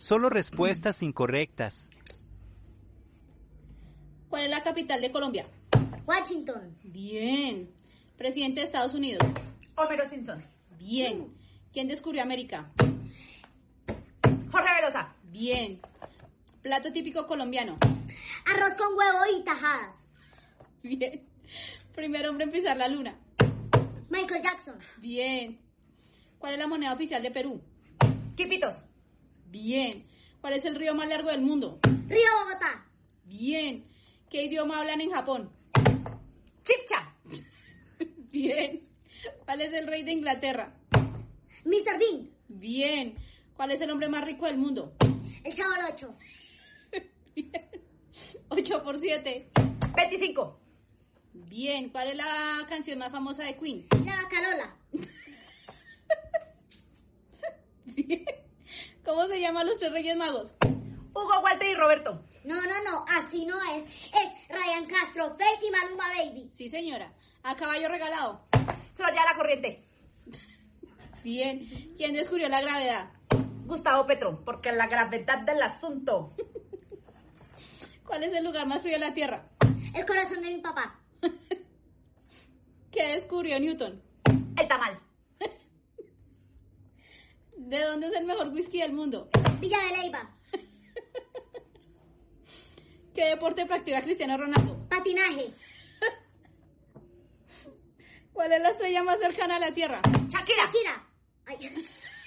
Solo respuestas incorrectas. ¿Cuál es la capital de Colombia? Washington. Bien. Presidente de Estados Unidos. Homero Simpson. Bien. ¿Quién descubrió América? Jorge Velosa. Bien. Plato típico colombiano. Arroz con huevo y tajadas. Bien. Primer hombre en pisar la luna. Michael Jackson. Bien. ¿Cuál es la moneda oficial de Perú? Quipitos. Bien. ¿Cuál es el río más largo del mundo? Río Bogotá. Bien. ¿Qué idioma hablan en Japón? Chipcha. Bien. ¿Cuál es el rey de Inglaterra? Mr. Bean. Bien. ¿Cuál es el hombre más rico del mundo? El Chavo del 8. Bien. 8 por 7. 25. Bien. ¿Cuál es la canción más famosa de Queen? La Vaca Lola. Bien. ¿Cómo se llaman los tres reyes magos? Hugo, Walter y Roberto. No, así no es. Es Ryan Castro, Fate y Maluma Baby. Sí, señora. A caballo regalado. Floriana La Corriente. Bien. ¿Quién descubrió la gravedad? Gustavo Petro, porque la gravedad del asunto. ¿Cuál es el lugar más frío de la Tierra? El corazón de mi papá. ¿Qué descubrió Newton? El tamal. ¿De dónde es el mejor whisky del mundo? Villa de Leyva. ¿Qué deporte practica Cristiano Ronaldo? Patinaje. ¿Cuál es la estrella más cercana a la Tierra? Shakira. Shakira. Ay.